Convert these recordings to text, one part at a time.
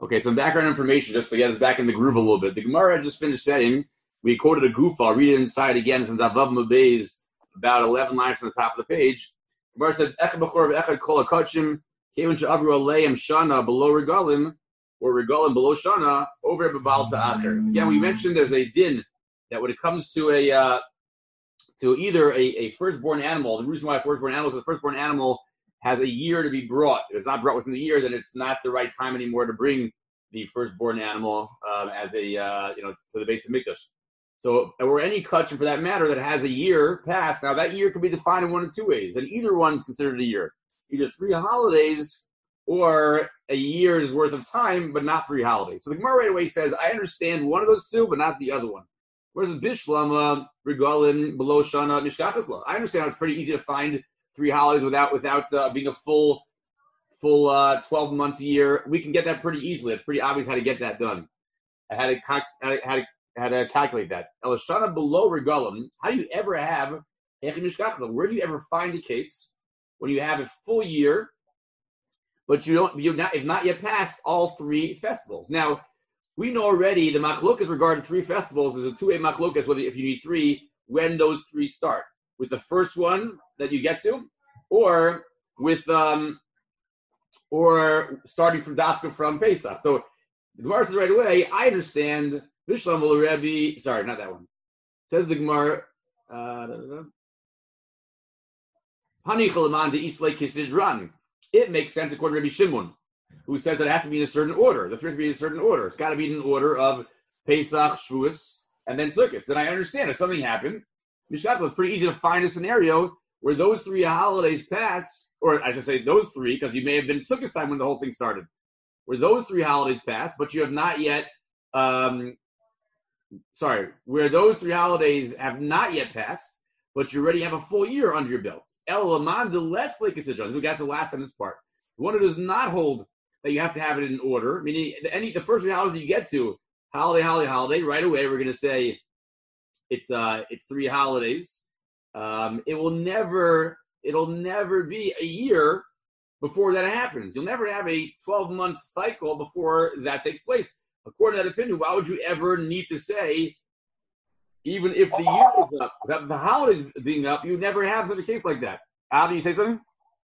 Okay, some background information just to get us back in the groove a little bit. The Gemara just finished saying, we quoted a goof, I'll read it inside again. It's in Davav Mabeis, about 11 lines from the top of the page. The Gemara said, Echad b'chor v'echad kol ha'kachim, kevin she'avru aleim shana below regalim, or regalim below shana, over b'bal ta'acher. Again, we mentioned there's a din that when it comes to either a firstborn animal, the reason why a firstborn animal, because the firstborn animal has a year to be brought. If it's not brought within the year, then it's not the right time anymore to bring the firstborn animal as a to the base of mikdash. So, or any kachim for that matter that has a year past. Now that year can be defined in one of two ways, and either one's considered a year, either 3 holidays or a year's worth of time, but not 3 holidays. So the Gemara right away says, I understand one of those two, but not the other one. Whereas Bishlama, Regalim, below Shana, Mishkachasla. I understand it's pretty easy to find 3 holidays without being a full 12-month year. We can get that pretty easily. It's pretty obvious how to get that done. I had to calculate that. Elashana below Regalim. How do you ever have Echim Mishkachasla? Where do you ever find a case when you have a full year, but you've not yet passed all 3 festivals? Now, we know already the machlokas regarding 3 festivals is a 2-way machlokas, whether if you need 3, when those 3 start. With the first one that you get to, or with or starting from Dafka from Pesach. So the Gemara says right away, I understand Bishlam Rebbe, sorry, not that one. Says the Gemara, it makes sense according to Rabbi Shimon, who says that it has to be in a certain order. The 3 has to be in a certain order. It's got to be in an order of Pesach, Shavuos, and then Sukkot. Then I understand if something happened, Mishkachas, it's pretty easy to find a scenario where those 3 holidays pass, or I should say those 3, because you may have been Sukkot time when the whole thing started, where those 3 holidays pass, but you have not yet, where those 3 holidays have not yet passed, but you already have a full year under your belt. El Laman de less like we got the last sentence part. The one who does not hold that you have to have it in order, meaning the first 3 holidays that you get to, holiday, right away, we're going to say it's 3 holidays. It'll never be a year before that happens. You'll never have a 12-month cycle before that takes place. According to that opinion, why would you ever need to say, even if the year is up, that the holidays being up, you never have such a case like that? Al, do you say something?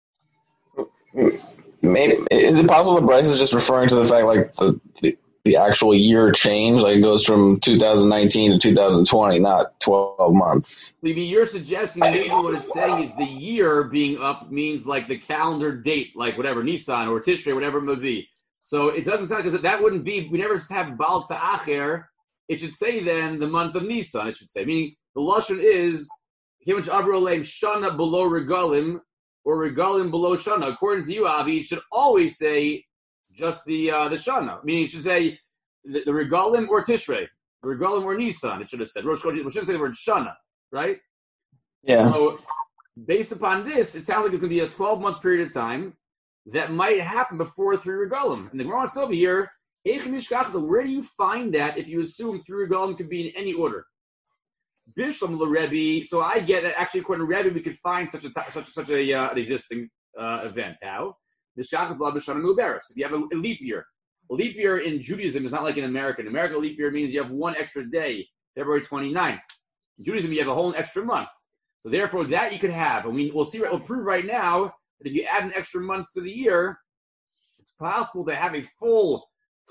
Maybe is it possible that Bryce is just referring to the fact like the actual year change, like it goes from 2019 to 2020, not 12 months. Maybe you're suggesting maybe what it's saying is the year being up means like the calendar date, like whatever, Nisan or Tishrei, whatever it may be. So it doesn't sound, because that wouldn't be, we never have Baal Ta'acher. It should say then the month of Nisan, it should say. Meaning the Lashon is, Shana below Regalim, or Regalim below Shana. According to you, Avi, it should always say just the Shana. Meaning it should say the Regalim or Tishrei, the Regalim or Nisan, it should have said. Rosh Chodesh, it shouldn't say the word Shana, right? Yeah. So based upon this, it sounds like it's going to be a 12-month period of time that might happen before 3 Regalim. And the Gemara wants to over here, where do you find that if you assume 3 Regalim could be in any order? Bishlam Rebbe, so I get that actually according to Rebbe we could find such an existing event. How? If you have a leap year. A leap year in Judaism is not like in America. In America, a leap year means you have one extra day, February 29th. In Judaism, you have a whole extra month. So therefore, that you could have. And we'll prove right now that if you add an extra month to the year, it's possible to have a full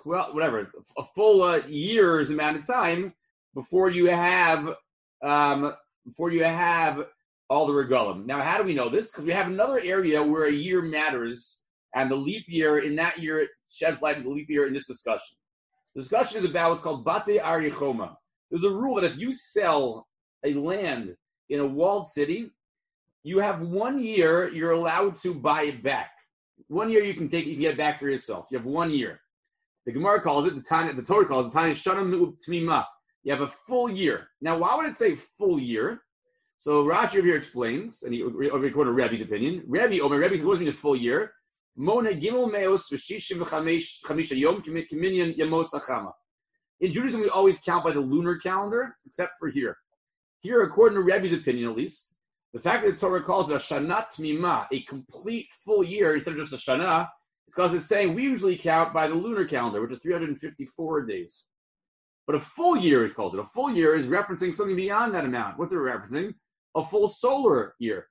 year's amount of time before you have all the regalim. Now, how do we know this? Because we have another area where a year matters, and the leap year in that year sheds light on the leap year in this discussion. The discussion is about what's called Bate Arichoma. There's a rule that if you sell a land in a walled city, you have 1 year you're allowed to buy it back. 1 year you can get it back for yourself. You have 1 year. The Gemara calls it, the Torah calls it, Shana Tmima. You have a full year. Now, why would it say full year? So Rashi over here explains, and he recorded Rebbe's opinion. Rebbe says, what does it mean a full year? Mona Gimel Meos V'Shishim V'Chamisha Yom Kiminyan Yamos Achama. In Judaism, we always count by the lunar calendar, except for here. Here, according to Rebbe's opinion at least, the fact that the Torah calls it a Shana Tmima, a complete full year, instead of just a Shana, It's because it's saying we usually count by the lunar calendar, which is 354 days. But a full year, it calls it. A full year is referencing something beyond that amount. What they're referencing? A full solar year,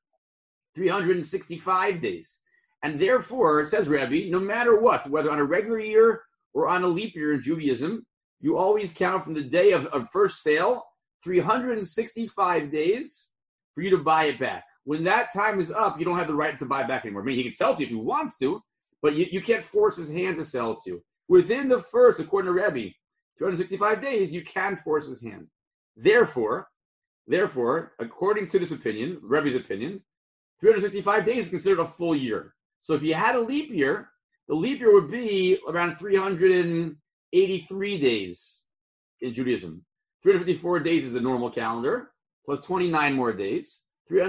365 days. And therefore, it says Rebbe, no matter what, whether on a regular year or on a leap year in Judaism, you always count from the day of first sale, 365 days for you to buy it back. When that time is up, you don't have the right to buy it back anymore. I mean, he can sell it to you if he wants to, but you can't force his hand to sell it to you. Within the first, according to Rebbe, 265 days, you can force his hand. Therefore, according to this opinion, Rebbe's opinion, 365 days is considered a full year. So if you had a leap year, the leap year would be around 383 days in Judaism. 354 days is the normal calendar, plus 29 more days,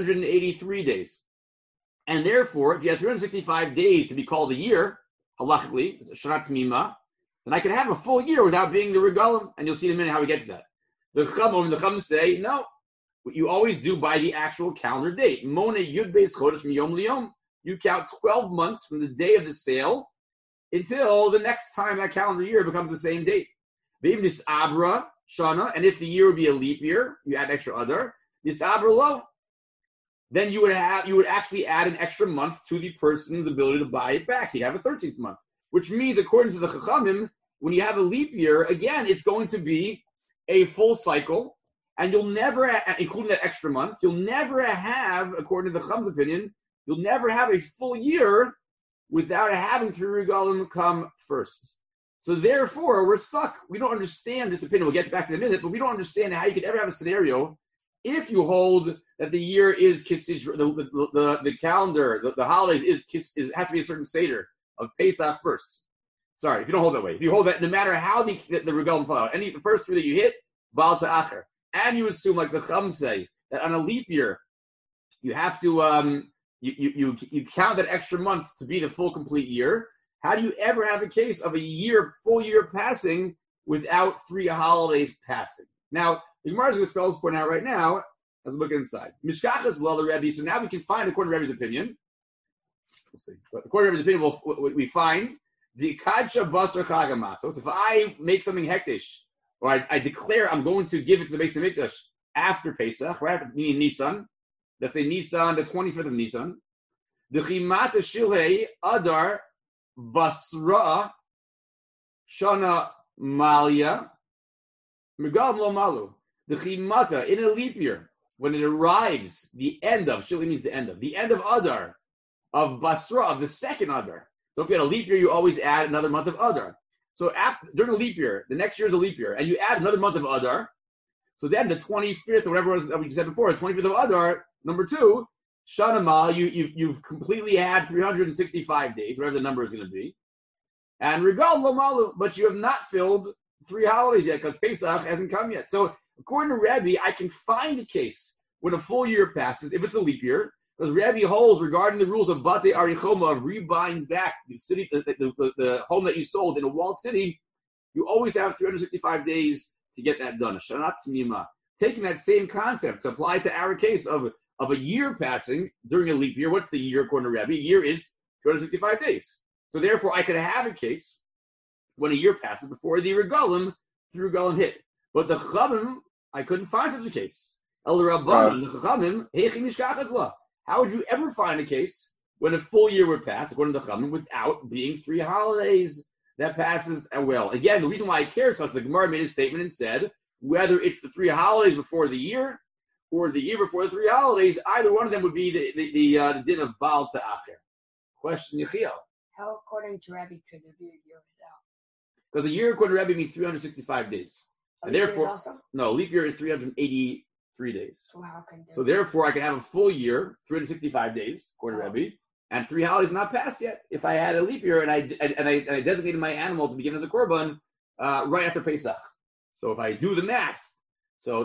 383 days. And therefore, if you have 365 days to be called a year, halachically, Shana Tamima, then I could have a full year without being the regalim, and you'll see in a minute how we get to that. The Chum say, no, what you always do by the actual calendar date. Mone Yud Beis Chodesh Miyom Liyom. You count 12 months from the day of the sale until the next time that calendar year becomes the same date. V'im Nisabra Shana, and if the year would be a leap year, you add extra other. Nisabra Lo, then you would actually add an extra month to the person's ability to buy it back. You'd have a 13th month, which means, according to the Chachamim, when you have a leap year, again, it's going to be a full cycle, and you'll never, including that extra month, you'll never have, according to the Chacham's opinion, you'll never have a full year without having three regalim come first. So therefore, we're stuck. We don't understand this opinion. We'll get back to it in a minute, but we don't understand how you could ever have a scenario if you hold that the year is Kisij, the calendar, the holidays has to be a certain Seder of Pesach first. Sorry, if you don't hold that way. If you hold that, no matter how the regalim fall out, the first three that you hit, Baal Ta'acher, and you assume, like the Chum say, that on a leap year, you have to you count that extra month to be the full complete year. How do you ever have a case of a full year passing without 3 holidays passing? Now, the Gemara is going to spell this point out right now as we look inside. Mishkachas lo the Rebbe. So now we can find, according to Rebbe's opinion, we'll see. But according to Rebbe's opinion, we find the kadsha basar chagamatzos. If I make something hektish, or I declare I'm going to give it to the Beis Hamikdash after Pesach, right after Nisan, let's say Nisan, the 25th of Nisan, the chimata shilhei adar basra shana malia megam lo malu. The chimata in a leap year, when it arrives, the end of shilhei means the end of Adar, of basra, of the second Adar. So if you had a leap year, you always add another month of Adar. So during a leap year, the next year is a leap year, and you add another month of Adar. So then the 25th, or whatever it was that we said before, the 25th of Adar, number 2, Shana Mal, you've completely had 365 days, whatever the number is going to be. And Regal Lo Malu, but you have not filled 3 holidays yet, because Pesach hasn't come yet. So according to Rebbe, I can find a case when a full year passes, if it's a leap year, because Rebbe holds regarding the rules of Bate Arichoma, of rebuying back the city, the home that you sold in a walled city, you always have 365 days to get that done. Shanat Mima. Taking that same concept to apply to our case of a year passing during a leap year. What's the year according to Rebbe? A year is 265 days. So therefore, I could have a case when a year passes before the regalim hit. But the Chachamim, I couldn't find such a case. El Rabbanim, the Chachamim, Heichi Mishkachas La. How would you ever find a case when a full year would pass, according to the Chachamim, without being 3 holidays that passes well? Again, the reason why I care is because the Gemara made a statement and said, whether it's the 3 holidays before the year or the year before the 3 holidays, either one of them would be the din of Baal Ta'acher. Question, Yechiel. How, according to Rebbe, could there be a year without? Because a year, according to Rebbe, means 365 days. And therefore, no, leap year is 383 days. So therefore, I can have a full year, 365 days, according to Rebbe, and 3 holidays not passed yet. If I had a leap year and I designated my animal to be given as a korban right after Pesach. So if I do the math, so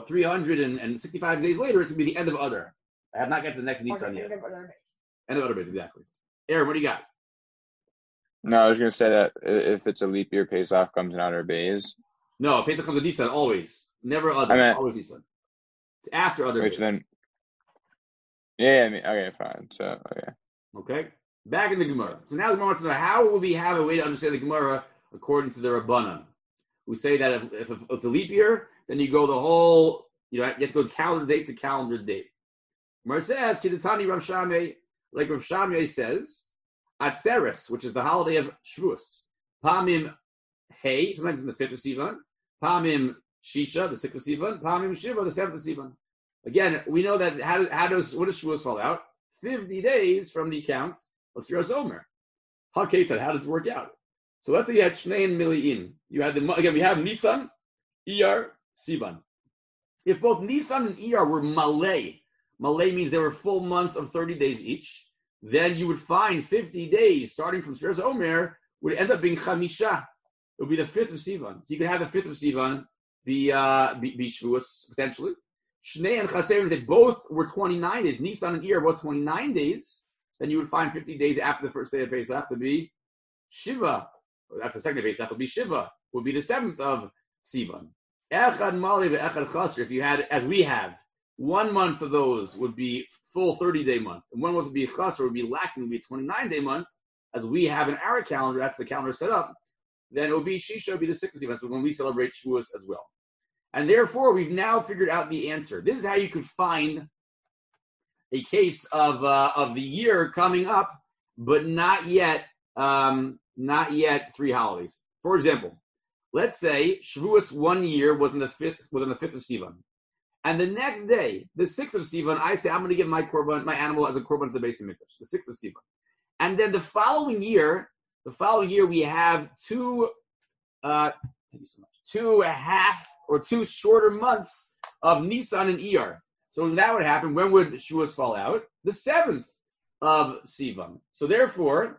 365 days later, it's going to be the end of Adar. I have not got to the next Nisan yet. End of Adar base, exactly. Aaron, what do you got? No, I was going to say that if it's a leap year, Pesach comes in Adar Bays. No, Pesach comes in Nisan, always. Never Adar, always Nisan. It's after Adar Bays. Then, yeah, I mean, okay, fine. So, okay. Okay. Back in the Gemara. So now the Gemara wants to know, how will we have a way to understand the Gemara according to the Rabbanan, who say that if it's a leap year, then you go the whole, you have to go calendar date to calendar date. Gemara says, Kidatani Rav Shamei, like Rav Shamei says, Atzeres, which is the holiday of Shavuos. Pamim Hey, sometimes in the 5th of Sivan. Pamim Shisha, the 6th of Sivan. Pamim Shiva, the 7th of Sivan. Again, we know that what does Shavuos fall out? 50 days from the account of Sfiras Omer. How does it work out? So let's say you had Shnei and Mili'in. You had we have Nisan, Iyar, Sivan. If both Nisan and Iyar were Malay means they were full months of 30 days each, then you would find 50 days starting from Sfiras Omer would end up being Chamisha. It would be the 5th of Sivan. So you could have the 5th of Sivan be Shavuos, potentially. Shnei and Chaserim, if both were 29 days, Nisan and Iyar both 29 days, then you would find 50 days after the first day of Pesach to be Shiva. Or after the second day of Pesach would be Shiva, would be the 7th of Sivan. Echad Mali ve'echad Chaser, if you had, as we have, 1 month of those would be full 30-day month, and 1 month would be Chaser, would be lacking, would be a 29-day month, as we have in our calendar, that's the calendar set up, then it would be Shisha, would be the 6th of Sivan, so when we celebrate Shavuos as well. And therefore, we've now figured out the answer. This is how you could find a case of the year coming up, but not yet 3 holidays. For example, let's say Shavuos 1 year was on the 5th of Sivan, and the next day, the 6th of Sivan, I say I'm going to give my animal as a korban to the Beis Hamikdash, the 6th of Sivan, and then the following year we have 2 shorter months of Nisan and Iyar. So that would happen. When would Shavuos fall out? The 7th of Sivan. So therefore,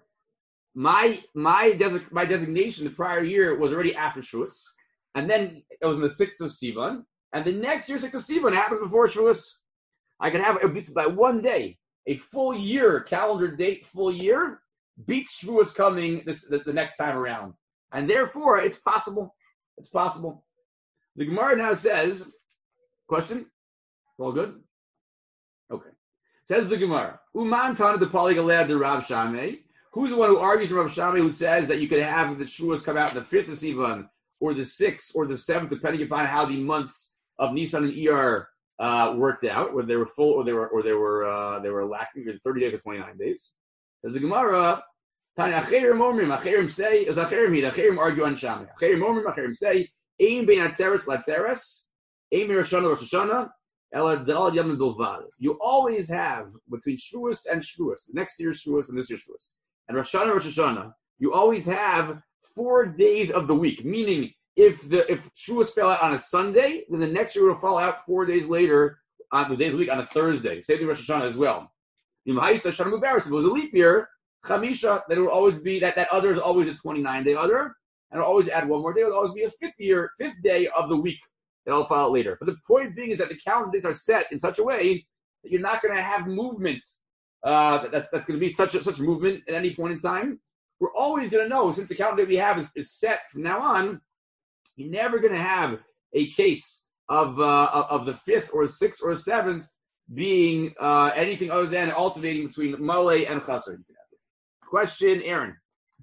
my designation the prior year was already after Shavuos, and then it was in the 6th of Sivan, and the next year 6th of Sivan happens before Shavuos. I can have it by 1 day, a full year calendar date, full year beats Shavuos coming the next time around, and therefore it's possible. It's possible. The Gemara now says, question? All good? Okay. Says the Gemara, Uman Tana de Paligaleh de Rav Shamei. Who's the one who argues from Rav Shamei who says that you could have the Shavuos come out the 5th of Sivan, or the 6th, or the 7th, depending upon how the months of Nisan and Iyar worked out, whether they were full or they were lacking, 30 days or 29 days. Says the Gemara, Tanya Acherim Omrim, Acherim say, as Acherim argue on Shamei. Acherim Omrim, Acherim say, Ein bein Atzeres latzeres, Ein bein Rosh Hashanah Rosh Hashanah, Ela Dal Yom Bilvad. You always have between Shavuos and Shavuos, next year's Shavuos and this year's Shavuos, and Rosh Hashanah, you always have 4 days of the week. Meaning, if Shavuos fell out on a Sunday, then the next year will fall out 4 days later on the days of the week on a Thursday. Same thing Rosh Hashanah as well. If it was a leap year, Chamisha, that it will always be that other is always a 29-day other, and it'll always add 1 more day. It'll always be a 5th day of the week that I'll file out later. But the point being is that the calendar dates are set in such a way that you're not going to have movement. That's going to be such movement at any point in time. We're always going to know, since the calendar date we have is set from now on, you're never going to have a case of the 5th or 6th or 7th being anything other than alternating between Malay and Chaser. Question, Aaron.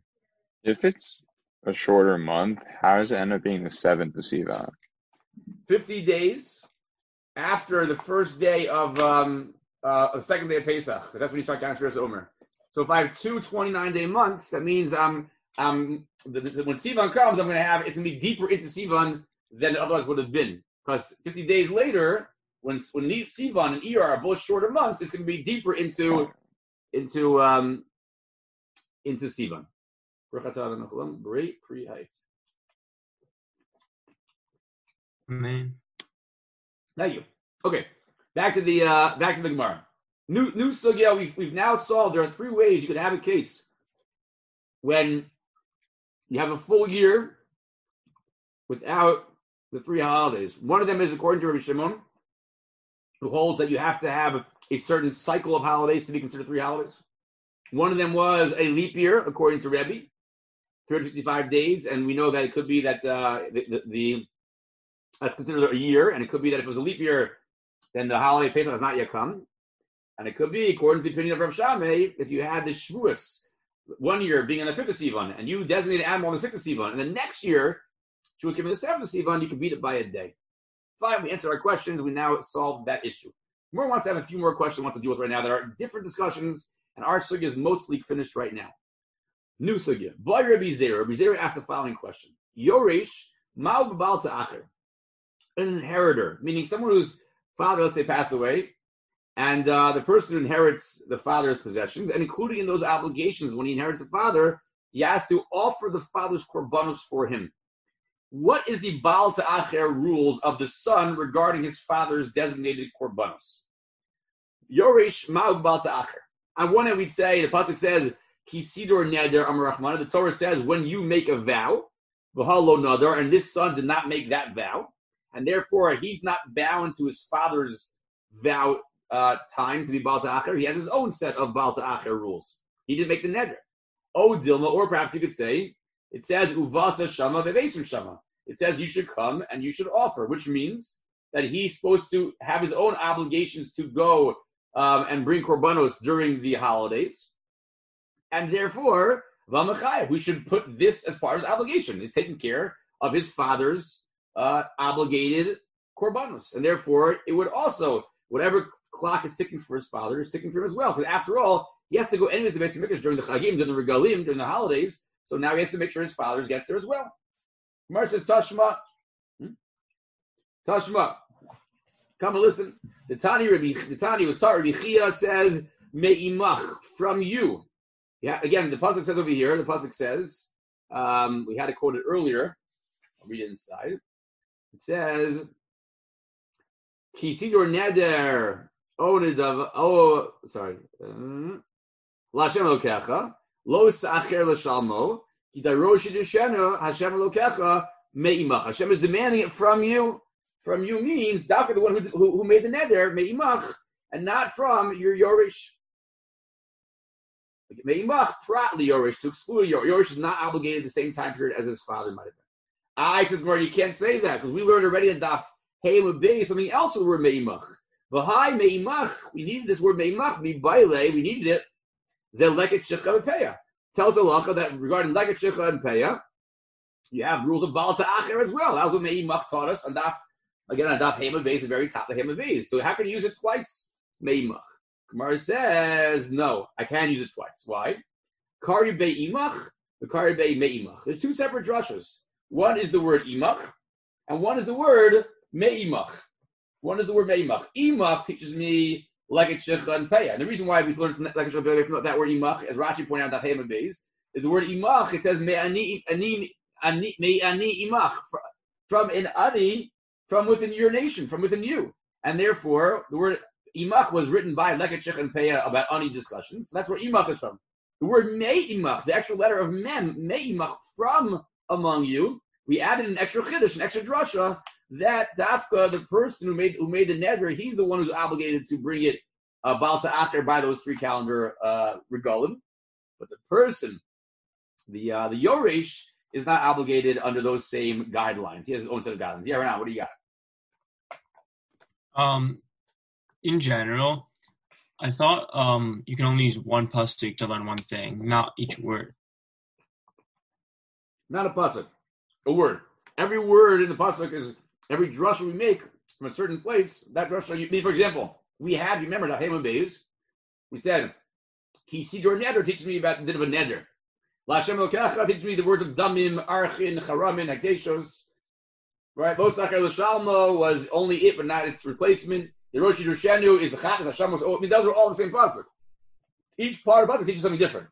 If it's a shorter month, how does it end up being the 7th of Sivan? 50 days after the first day of the second day of Pesach. That's when you start counting Sfiras Omer. So if I have 2 29-day months, that means when Sivan comes, I'm going to have it's going to be deeper into Sivan than it otherwise would have been. Because 50 days later, when Sivan and Iyar are both shorter months, it's going to be deeper into Sivan. Great pre-height. Amen. Thank you. Okay, back to the Gemara. New sugya. We've now solved. There are 3 ways you could have a case when you have a full year without the 3 holidays. One of them is according to Rabbi Shimon, who holds that you have to have a certain cycle of holidays to be considered 3 holidays. One of them was a leap year, according to Rebbe, 365 days, and we know that it could be that that's considered a year, and it could be that if it was a leap year, then the holiday Pesach has not yet come. And it could be, according to the opinion of Rav Shammai, if you had the Shavuos, 1 year being on the 5th of Sivan, and you designate an animal on the 6th of Sivan, and the next year, she was given the 7th of Sivan, you could beat it by a day. Fine, we answered our questions. We now solved that issue. More wants to have a few more questions wants to deal with right now. There are different discussions, and our sugya is mostly finished right now. New sugya. By Rabbi Zera. Rabbi Zera asked the following question. Yoresh ma'u b'bal ta'acher. An inheritor, meaning someone whose father, let's say, passed away, and the person who inherits the father's possessions, and including in those obligations, when he inherits the father, he has to offer the father's korbanos for him. What is the Baal Ta'acher rules of the son regarding his father's designated korbanos? Yoresh ma'u Baal Ta'acher. On one hand, we'd say, the pasuk says, Ki sidor neder amar Rachmana. The Torah says, when you make a vow, v'hal lo nadar, and this son did not make that vow, and therefore he's not bound to his father's vow time to be Baal Ta'acher. He has his own set of Baal Ta'acher rules. He didn't make the neder. O Dilma, or perhaps you could say, it says, Uvasa Shama Vevesim Shama. It says you should come and you should offer, which means that he's supposed to have his own obligations to go and bring korbanos during the holidays. And therefore, Vamachayev, we should put this as part of his obligation. He's taking care of his father's obligated korbanos. And therefore, it would also, whatever clock is ticking for his father is ticking for him as well. Because after all, he has to go anyways to the Beis Hamikdash during the Chagim, during the Regalim, during the holidays. So now he has to make sure his father gets there as well. Gemara says, Tashma. Tashma. Come and listen. The Tani was taught. Rabbi Chia says, Me'imach, from you. Yeah, again, the pasuk says over here, the pasuk says, we had to quote it earlier. I'll read it inside. It says, Ki sidor neder, L'Hashem Elokecha, lo sa'acher l'shalmo, ki darosh yidishenu, Hashem Elokecha, me'imach. Hashem is demanding it from you. From you means, Dafka, the one who made the neder, me'imach, and not from your Yoresh. Me'imach, prat li'Yoresh, to exclude Yoresh. Yoresh is not obligated the same time period as his father might have been. I says, Mar, you can't say that, because we learned already in Daf Hey Mabei, something else with the word me'imach. V'hai me'imach, we needed this word me'imach, we needed it. Ze leket shecha and peya. Tells halacha that regarding leket shecha and peya, you have rules of Baal Ta'acher as well. That's what me'imach taught us. And Daf Hey Mabei is the very top of Hey Mabei. So how can you use it twice? Me'imach. Gemara says, no, I can use it twice. Why? Kari be'imach, the kari be me'imach. There's two separate drushes. One is the word imach, and one is the word me'imach. One is the word me'imach. Imach teaches me leket shecha and peya. And the reason why we've learned from that leket shecha and from that word imach, as Rashi pointed out, that Hey Mabei, is the word imach. It says me'ani imach, from an ani, from within your nation, from within you. And therefore, the word imach was written by leket shecha and peya about ani discussions. So that's where imach is from. The word me'imach, the actual letter of mem, me'imach, from among you, we added an extra chiddush, an extra drasha, that Dafka, the person who made the neder, he's the one who's obligated to bring it Baal Ta'acher by those 3 calendar regalim. But the person, the Yoresh, is not obligated under those same guidelines. He has his own set of guidelines. Yeah, Renan, what do you got? In general, I thought you can only use one pasuk to learn one thing, not each word. Not a pasuk, a word. Every word in the pasuk is every drasha we make from a certain place. That drasha, for example, we have. You remember that Hey Mabei? We said, "Ki sidor neder" teaches me about the din of a neder. L'Hashem Elokecha teaches me the words of damim, archin, charamin, hagdeshos. Right? Lo sacher l'shalmo was only it, but not its replacement. The Rosh Yiddushenu is the Chagas Hashem was. I mean, those are all the same pasuk. Each part of pasuk teaches something different.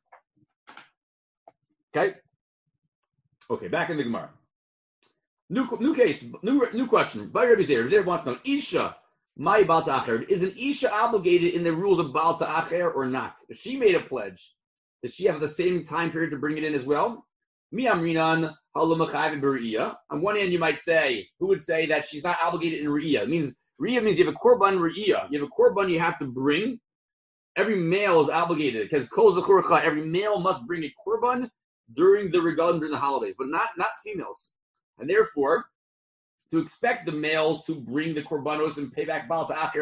Okay. Okay, back in the Gemara. New case, new question. By Rabbi Zeir, Rabbi Zeir wants to know, Isha, my Baal Ta'acher, is an Isha obligated in the rules of Baal Ta'acher or not? If she made a pledge, does she have the same time period to bring it in as well? Mi amrinan halomachayv b're'iyah. On one hand, you might say, who would say that she's not obligated in re'iyah? It means, re'iyah means you have a korban re'iyah. You have a korban you have to bring. Every male is obligated, because kol zechurcha, every male must bring a korban during the regalim, during the holidays, but not females. And therefore, to expect the males to bring the korbanos and pay back Baal Ta'acher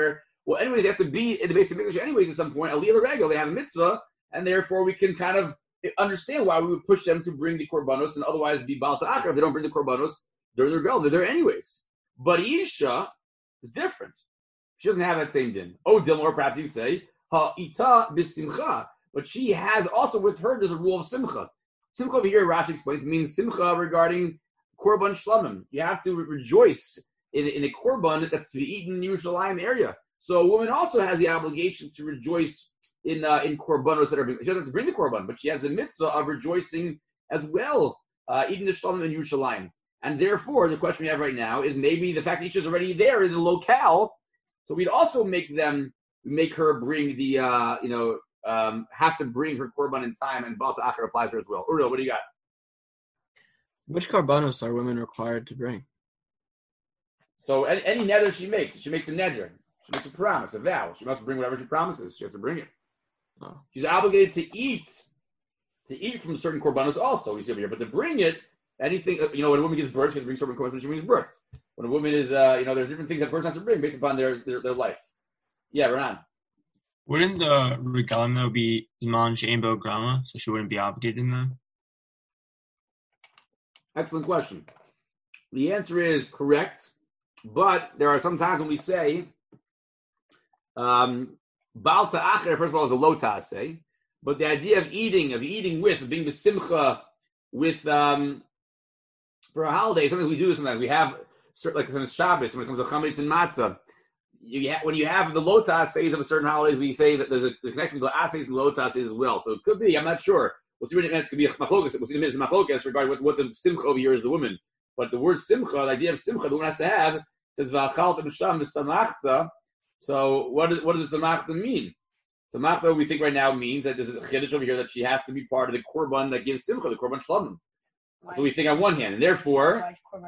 Well, anyways, they have to be in the basic English anyways at some point. Aliyah Regel, they have a mitzvah, and therefore we can kind of understand why we would push them to bring the korbanos and otherwise be Baal Ta'achar if they don't bring the korbanos during their regal. They're there anyways. But Isha is different. She doesn't have that same din. Oh, Dilma, or perhaps you'd say, Ha'ita bisimcha. But she has also with her, there's a rule of simcha. Simcha over here, Rashi explains, means simcha regarding korban shlamim. You have to rejoice in a korban that's to be eaten in the Yerushalayim area. So a woman also has the obligation to rejoice in korbanos that are being. She doesn't have to bring the korban, but she has the mitzvah of rejoicing as well, eating the shlamim in Yerushalayim. And therefore, the question we have right now is maybe the fact that Isha is already there in the locale. So we'd also make her bring the, have to bring her korban in time, and Baal Ta'achar applies to her as well. Uriel, what do you got? Which korbanos are women required to bring? So any neder she makes a neder. She makes a promise, a vow. She must bring whatever she promises. She has to bring it. Oh. She's obligated to eat from certain korbanos also, we see over here. But to bring it, anything, when a woman gives birth, she has to bring certain korbanos when she brings birth. When a woman is, there's different things that a person has to bring based upon their life. Yeah, Renan. Wouldn't the regalim though be Zman She'en Bo Grama, so she wouldn't be obligated in that? Excellent question. The answer is correct, but there are some times when we say Baal Ta'achar, first of all, is a lo ta'aseh, but the idea of eating with, of being besimcha with, for a holiday, sometimes we do this sometimes. We have, like on Shabbos, when it comes to chametz and matzah, when you have the lo ta'asehs of a certain holidays, we say that there's a connection between the asehs and the lo ta'asehs as well. So it could be, I'm not sure. We'll see in a minute, it's going to be a machlokas. We'll see in a minute, it's a machlokas regarding what the simcha over here is the woman. But the word simcha, the idea of simcha, the woman has to have, says v'achalt b'sham v'samachta. So what does the samachta mean? Samachta, we think right now means that there's a chiddush over here that she has to be part of the korban that gives simcha, the korban shlamim. So we think on one hand, and therefore,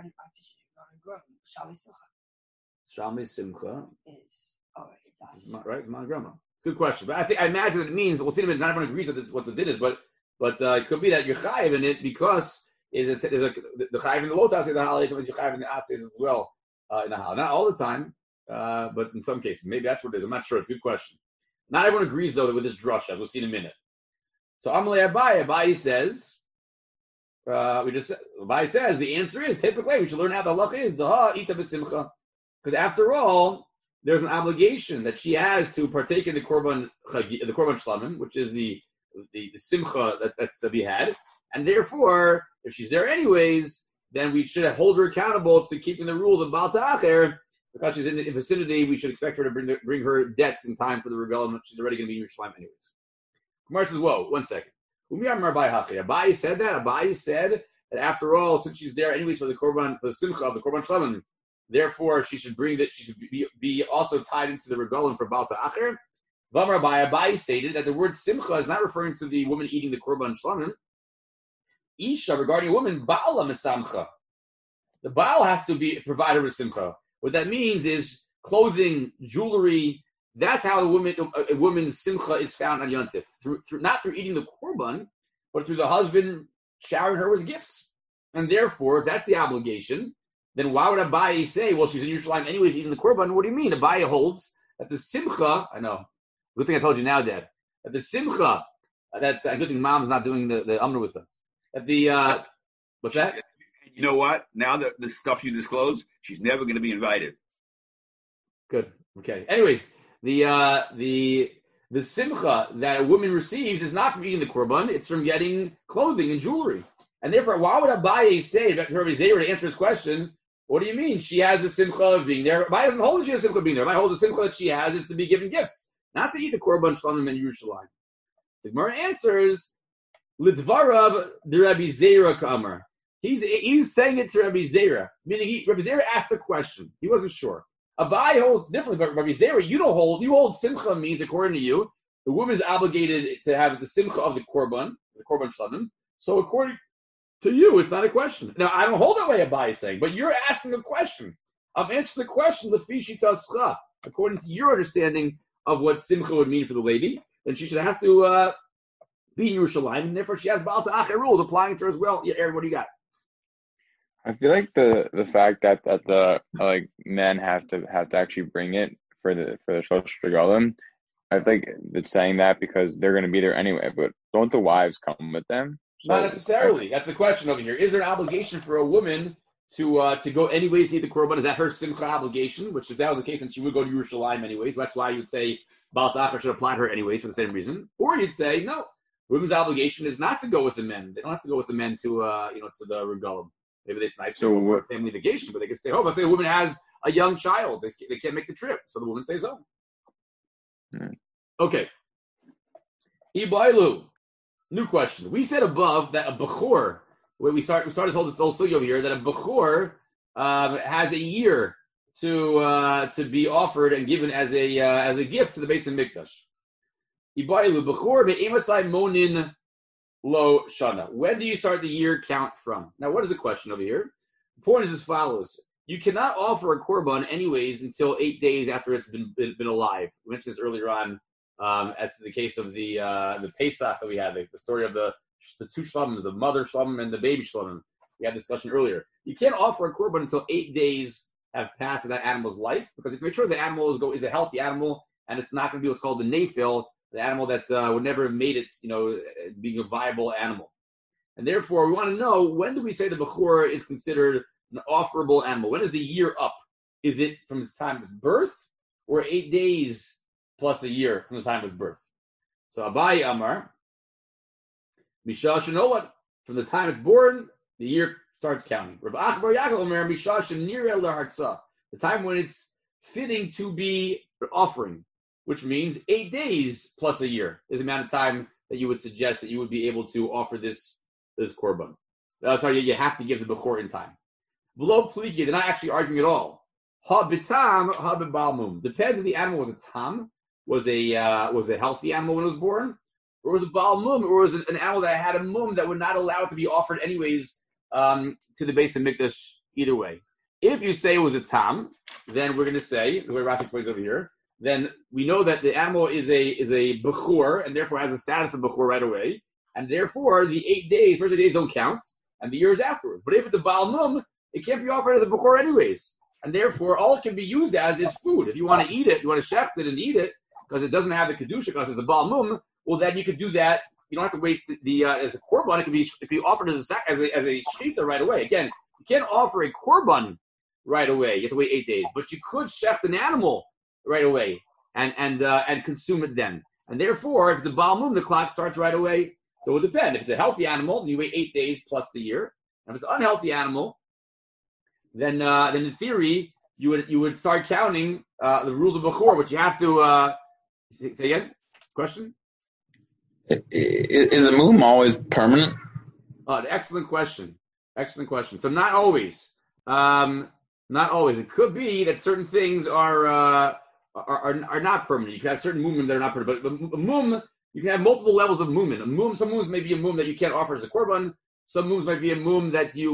Shalmei Simcha is right, Grama. Good question, but I imagine it means we'll see in a minute. Not everyone agrees with this, what the din is, but it could be that you're chayiv in it because the chayiv in the lotas in the holidays, sometimes you're chayiv in the ases as well in the holiday. Not all the time, but in some cases, maybe that's what it is. I'm not sure. It's a good question. Not everyone agrees though with this drush, as we'll see in a minute. So Amalei Abaye says. Abaye says the answer is typically we should learn how the halacha is the ita b'simcha, because after all there's an obligation that she has to partake in the korban shlamim, which is the simcha that's to be had, and therefore if she's there anyways, then we should hold her accountable to keeping the rules of Baal Ta'achar. Because she's in the vicinity, we should expect her to bring her debts in time for the regalim. She's already going to be in Yerushalayim anyways. Kumar says, whoa, 1 second. Abaye said that. Abaye said that after all, since she's there anyways for the simcha of the korban shlamim, therefore she should bring that. She should be also tied into the regalim for Baal Ta'achar. Abaye stated that the word simcha is not referring to the woman eating the korban shlamim. Isha, regarding a woman, ba'ala mesamcha. The baal has to be provided with simcha. What that means is clothing, jewelry. That's how a woman's simcha is found on Yontif. Not through eating the korban, but through the husband showering her with gifts. And therefore, if that's the obligation, then why would Abaye say, well, she's in Yerushalayim anyways eating the korban? What do you mean? Abaye holds that the simcha, I know, good thing I told you now, Dad, that the simcha, good thing Mom's not doing the Umrah with us. That the, what's that? You know what? Now that the stuff you disclose, she's never going to be invited. Good. Okay. Anyways, the simcha that a woman receives is not from eating the korban; it's from getting clothing and jewelry. And therefore, why would Abaye say back to Rabbi Zera to answer his question? What do you mean? She has the simcha of being there. Abaye doesn't hold that she has the simcha of being there. Abaye holds the simcha that she has is to be given gifts, not to eat the korban shlamim in Yerushalayim. The Gemara answers, "Lidvarav the Rabbi Zera Kamar." He's saying it to Rabbi Zera, meaning Rabbi Zera asked the question. He wasn't sure. Abaye holds differently, but Rabbi Zera, you hold simcha means, according to you, the woman is obligated to have the simcha of the korban shlamim. So according to you, it's not a question. Now, I don't hold that way, Abaye is saying, but you're asking a question. I'm answering the question, according to your understanding of what simcha would mean for the lady, then she should have to be in Yerushalayim, and therefore she has Baal Ta'achar rules applying to her as well. Yeah, Aaron, what do you got? I feel like the fact that the men have to actually bring it for the Shlosh Regalim. I think it's saying that because they're going to be there anyway. But don't the wives come with them? So Not necessarily. That's the question over here. Is there an obligation for a woman to go anyways to eat the korban? Is that her simcha obligation? Which if that was the case, then she would go to Yerushalayim anyways. That's why you'd say Baal Tachar should apply to her anyways for the same reason. Or you'd say no, women's obligation is not to go with the men. They don't have to go with the men to to the regalim. Maybe it's nice to go for a family vacation, but they can stay home. Let's say a woman has a young child, they can't make the trip, so the woman stays home. Okay. Ibailu. New question. We said above that a bechor, where we start this whole sugi over here, that a bechor has a year to be offered and given as a gift to the Beis Hamikdash. Ibailu bechor be'emasai monin lo shana. When do you start the year count from? Now, what is the question over here? The point is as follows: you cannot offer a korban anyways until 8 days after it's been alive. We mentioned this earlier on. As to the case of the Pesach that we had, the story of the two shlomim, the mother shlomim and the baby shlomim. We had a discussion earlier. You can't offer a korban until 8 days have passed of that animal's life, because if you make sure the animal is a healthy animal and it's not going to be what's called the nafil, the animal that would never have made it, being a viable animal. And therefore, we want to know, when do we say the bechor is considered an offerable animal? When is the year up? Is it from the time of its birth, or 8 days plus a year from the time of his birth? So Abaye Amar, Misha Shenolat, from the time it's born, the year starts counting. Rav Achbar Yaakov Omer, Misha Shenireh Lahartza, the time when it's fitting to be offering, which means 8 days plus a year is the amount of time that you would suggest that you would be able to offer this korban. Sorry, you have to give the bechor in time. V'lo pliki, they're not actually arguing at all. Ha b'tam, ha b'balmum. Depends if the animal was a tam, was a healthy animal when it was born, or was a Baal Mum, or was an animal that had a mum that would not allow it to be offered anyways to the Beis Hamikdash either way. If you say it was a tam, then we're going to say, the way Rashi plays over here, then we know that the animal is a bechor, and therefore has the status of bechor right away, and therefore the 8 days, first 8 days don't count, and the years afterwards. But if it's a Baal Mum, it can't be offered as a bechor anyways, and therefore all it can be used as is food. If you want to eat it, you want to shecht it and eat it, because it doesn't have the kedusha, because it's a Baal Mum, well then you could do that. You don't have to wait as a korban. It can be offered as a shechita right away. Again, you can't offer a korban right away. You have to wait 8 days, but you could shecht an animal right away and consume it then. And therefore, if it's a Baal Mum, the clock starts right away. So it will depend. If it's a healthy animal, then you wait 8 days plus the year. And if it's an unhealthy animal, then in theory you would start counting the rules of bechor, which you have to. Say again? Question? Is a mum always permanent? Excellent question. Excellent question. So not always. Not always. It could be that certain things are not permanent. You can have certain mumim that are not permanent. But a mum, you can have multiple levels of mumin. Some mums may be a mum that you can't offer as a korban. Some mums might be a mum that you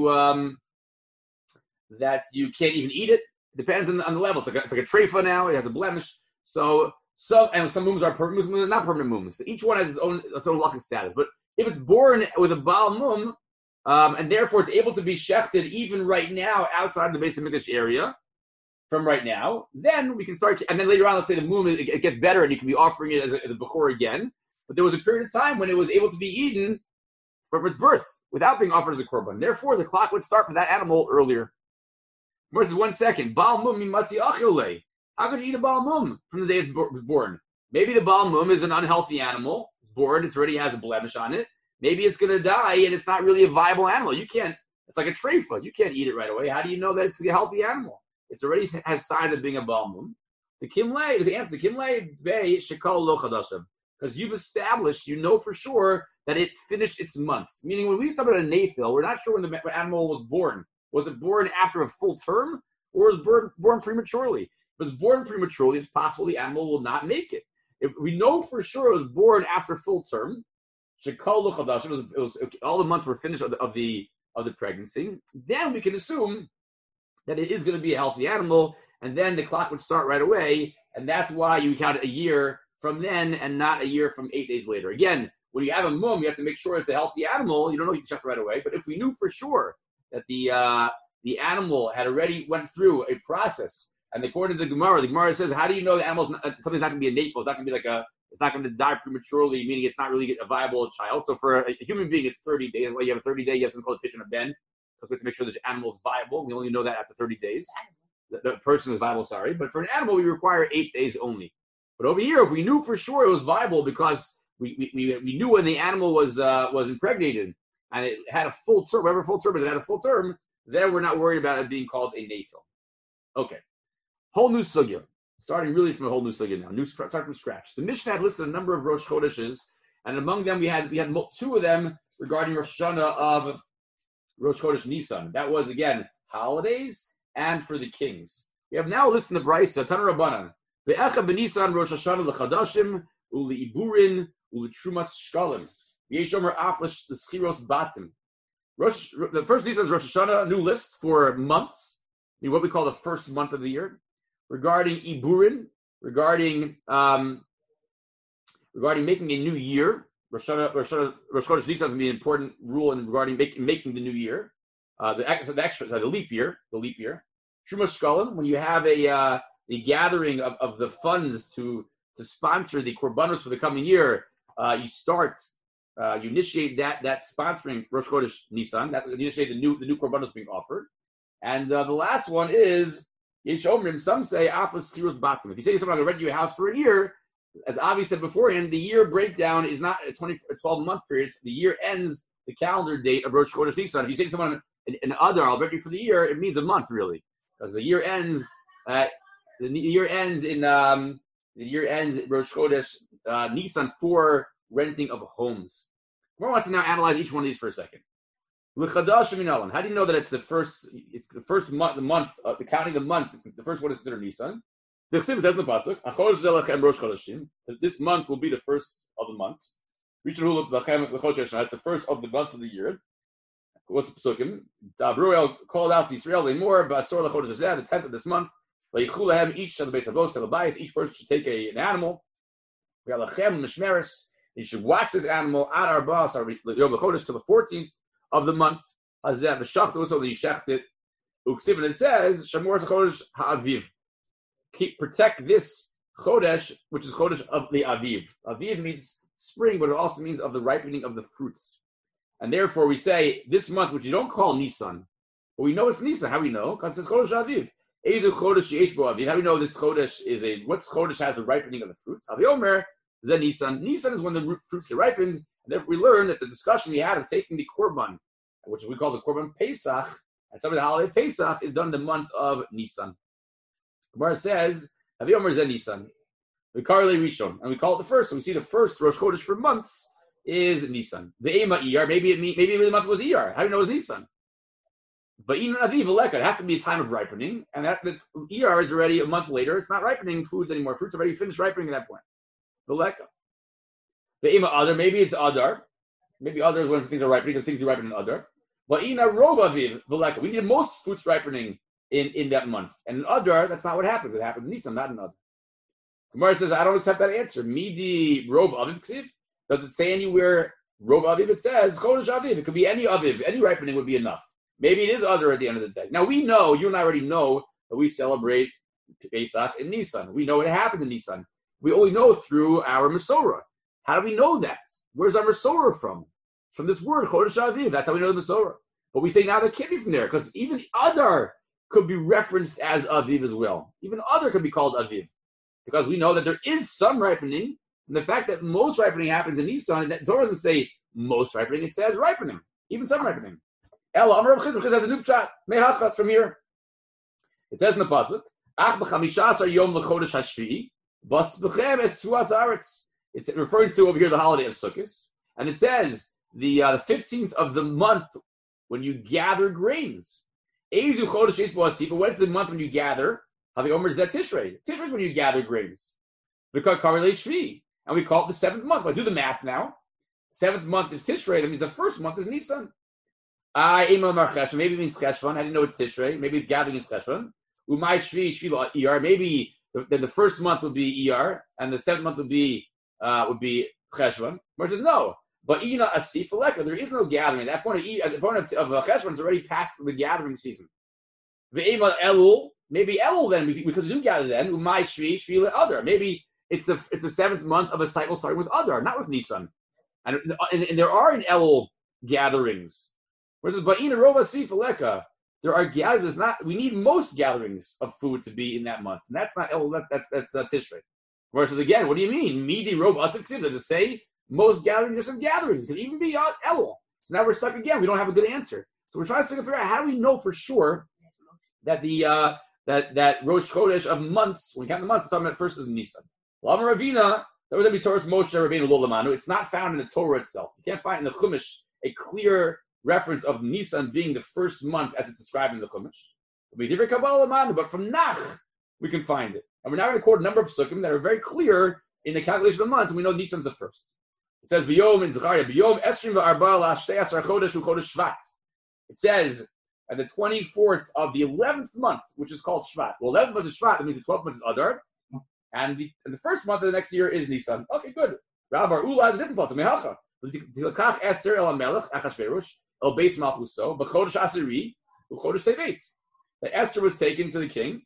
can't even eat it. It depends on the level. It's like a treifa now. It has a blemish. So some mums are permanent, mums are not permanent mums. So each one has its own lucky status. But if it's born with a Baal Mum, and therefore it's able to be shechted even right now outside the Beis Hamikdash area, from right now, then we can start. And then later on, let's say the mum it gets better, and you can be offering it as a bechor again. But there was a period of time when it was able to be eaten from its birth without being offered as a korban. Therefore, the clock would start for that animal earlier. Versus 1 second. Baal Mum mimatzi achilei. How could you eat a Baal Mum from the day it was born? Maybe the Baal Mum is an unhealthy animal. It's born. It already has a blemish on it. Maybe it's going to die, and it's not really a viable animal. You can't. It's like a treifa. You can't eat it right away. How do you know that it's a healthy animal? It already has signs of being a Baal Mum. The Kimlei is the answer. The Kimlei Bei Shekal Lo Chadashim. Because you've established, you know for sure that it finished its months. Meaning, when we talk about a nafil, we're not sure when the animal was born. Was it born after a full term, or was it born prematurely? If it was born prematurely, it's possible the animal will not make it. If we know for sure it was born after full term, Shekal Lo Chadashim, it was all the months were finished of the pregnancy, then we can assume that it is going to be a healthy animal, and then the clock would start right away, and that's why you count a year from then and not a year from 8 days later. Again, when you have a mum, you have to make sure it's a healthy animal. You don't know you can check right away, but if we knew for sure that the animal had already went through a process And according to the Gemara says, how do you know the animal's something's not going to be a nafel? It's not going to be it's not going to die prematurely, meaning it's not really a viable child. So for a human being, it's 30 days. Well, you have a 30-day, you have something called a pitch and a bend, because we have to make sure that the animal is viable. We only know that after 30 days. The person is viable, sorry. But for an animal, we require 8 days only. But over here, if we knew for sure it was viable because we knew when the animal was impregnated and it had a full term, whatever full term is, it had a full term, then we're not worried about it being called a nafel. Okay. Whole new sugya. Starting really from a whole new sugya now. Start from scratch. The Mishnah had listed a number of Rosh Chodeshes, and among them we had 2 of them regarding Rosh Hashanah of Rosh Chodesh Nisan. That was, again, holidays and for the kings. We have now listed the Brisa, Tana Rabbanan. Ve'echa b'Nisan Rosh Hashanah l'chadashim u'li'iburin u'l'trumas shkalim. V'yeshomer aflish l'schiros batim. The first Nisan is Rosh Hashanah, a new list for months, what we call the first month of the year, regarding iburin, regarding making a new year. Rosh Chodesh Nisan is going to be an important rule in regarding making the new year, the leap year. Trumas shkalim, when you have the gathering of the funds to sponsor the korbanos for the coming year, you initiate that sponsoring Rosh Chodesh Nisan. That you initiate the new korbanos being offered, and the last one is Yesh Omrim. Some say afas sirus batim. If you say to someone, "I'm going to rent you a house for a year," as Avi said beforehand, the year breakdown is not a 12-month period. The year ends the calendar date of Rosh Chodesh Nisan. If you say to someone in Adar, "I'll rent you for the year," it means a month really, because the year ends. The year ends Rosh Chodesh Nisan for renting of homes. Gemara wants to now analyze each one of these for a second. L'chadash minalan. How do you know that it's the first? It's the first month. The month. The counting of months. The first one is considered Nisan. The Chassim says in the pasuk, "Achodesh zelachem Rosh Chodeshim." This month will be the first of the months. It's the first of the months of the year. What's the pasukim? Dabruel called out to Israel more, Basor l'chodesh hazeh, the 10th of this month. Each of the base of each person should take an animal. You should watch this animal at our boss, our Yom Chodesh, till the 14th of the month. Hazeh b'shachtu, so that you shecht it. Uksiv, and it says, Shamor Chodesh ha'aviv. Protect this Chodesh, which is Chodesh of the Aviv. Aviv means spring, but it also means of the ripening of the fruits. And therefore we say this month, which you don't call Nisan, but we know it's Nisan. How we know? Because it's Chodesh Aviv. Ezu Chodesh yesh bo Aviv. How do we know this Chodesh is what Chodesh has the ripening of the fruits? Avi Omer Zen Nisan. Nisan is when the fruits get ripened. And therefore we learn that the discussion we had of taking the Korban, which we call the Korban Pesach, and some of the holiday Pesach, is done in the month of Nisan. Gemara says, Avi Omer Zen Nisan. We call it Rishon, and we call it the first. So we see the first Rosh Chodesh for months is Nisan. The Ema Iyar, maybe the month was Iyar. How do you know it was Nisan? But even Aviv Aleka, it has to be a time of ripening, and that's Iyar is already a month later. It's not ripening foods anymore. Fruits already finished ripening at that point. Aleka. The Ema Adar, maybe it's Adar. Maybe Adar is when things are ripening because things are ripening in Adar. But Ina Rob Aviv Aleka. We need most fruits ripening in that month. And in Adar, that's not what happens. It happens in Nisan, not in Adar. Gemara says, I don't accept that answer. Midi Rob Aviv Ksiv. Does it say anywhere Rob Aviv? It says Chodesh Aviv. It could be any Aviv. Any ripening would be enough. Maybe it is Adar at the end of the day. Now we know, you and I already know that we celebrate Pesach in Nisan. We know it happened in Nisan. We only know through our Masorah. How do we know that? Where's our Masorah from? From this word, Chodesh Aviv. That's how we know the Masorah. But we say now that can't be from there, because even Adar could be referenced as Aviv as well. Even Adar could be called Aviv. Because we know that there is some ripening, and the fact that most ripening happens in Nisan, and that Torah doesn't say most ripening, it says ripening, even some ripening. Ella Amar Rav Chizkiah, because has a new pshat, mehachat from here. It says in the pasuk, Ach b'chamishasar yom l'chodesh hashvi'i, bas b'chem es tzuas aretz. It's referring to over here the holiday of Sukkot, and it says the 15th of the month when you gather grains. Ezu chodesh es bo asifa. When's the month when you gather? Havi Omer zet Tishrei. Tishrei is when you gather grains. Because Karelei Shvi. And we call it the 7th month. But do the math now. 7th month is Tishrei. That means the first month is Nisan. Maybe it means Cheshvan. How do you know it's Tishrei? Maybe gathering is Cheshvan. Umay Shvi, Shvi Iyar. Maybe then the first month would be Iyar, and the 7th month would be Cheshvan. Where it says no. But Ina Asif Aleka. There is no gathering. At the point of Cheshvan is already past the gathering season. The Ema Elul. maybe Elul then we could do gather then. Umay Shvi Shvi Adar. Maybe it's the 7th month of a cycle starting with Adar, not with Nisan. And there are in Elul gatherings. Whereas Ba'ina Rova Sifaleka, there are gatherings. We need most gatherings of food to be in that month, and that's not Elul. That's Tishrei. Versus again, what do you mean? Midi Rova Asik. Does it say most gatherings? Just as gatherings it could even be Elul. So now we're stuck again. We don't have a good answer. So we're trying to figure out how do we know for sure that the that Rosh Chodesh of months, when we count the months, it's talking about first is Nisan. Lama Ravina, that was going to be Torah's Moshe Rabbeinu Lolamanu. It's not found in the Torah itself. You can't find in the Chumash a clear reference of Nisan being the first month as it's described in the Chumash. But from Nach, we can find it. And we're now going to quote a number of psukim that are very clear in the calculation of the months, and we know Nisan's the first. It says, B'yom in Zechariah, B'yom Esrim v'arba la'ashtei asar chodesh u'chodesh Shvat. It says, at the 24th of the 11th month, which is called Shvat. Well, 11th month is Shvat, that means the 12th month is Adar. And the first month of the next year is Nisan. Okay, good. Rav Bar Ula has a different place. Mehacha. Tilakach Esther el HaMelech, Achashverosh, el Beis Malchuso, b'chodesh Asiri, u'chodesh Tevet. That Esther was taken to the king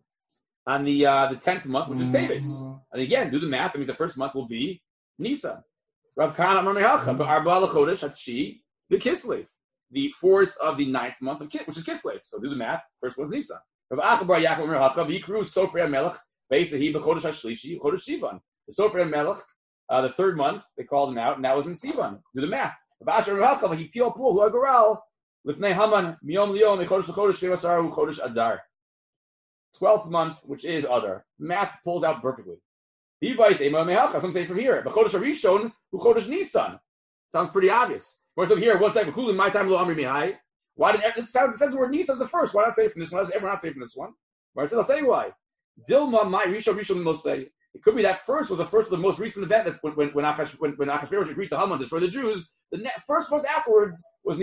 on the 10th month, which is Teves. And again, do the math. That means the first month will be Nisan. Rav Kahana Amar Mehacha, b'arba l'chodesh Hatshi, the Kislev. The 4th of the 9th month, which is Kislev. So do the math. First one's Nisan. Rav Achabar Yaakov Mehacha, v'yikru Sofrei HaMelech, Beisahi b'chodesh HaShlishi, chodesh Sivan. The Sofrei HaMelech, the 3rd month, they called him out, and that was in Sivan. Do the math. Rav Asher Mehacha, v'hipil pul hu agoral, l'fnei Haman, miyom liyom, chodesh l'chodesh Shevasar hu chodesh Adar. 12th month, which is Adar. Math pulls out perfectly. V'yivais ema mehacha, some say from here. B'chodesh HaRishon hu chodesh Nisan. Sounds pretty obvious. Whereas over here, one second, Kulu, my time lo amri mihai. Why did it says the word Nisan is the first? Why not say it from this one? Why does everyone not say it from this one? Well, I'll tell you why. Dilma my Rishon most say. It could be that first was the first of the most recent event that when Achashverosh agreed to Haman to destroy the Jews. The first month afterwards was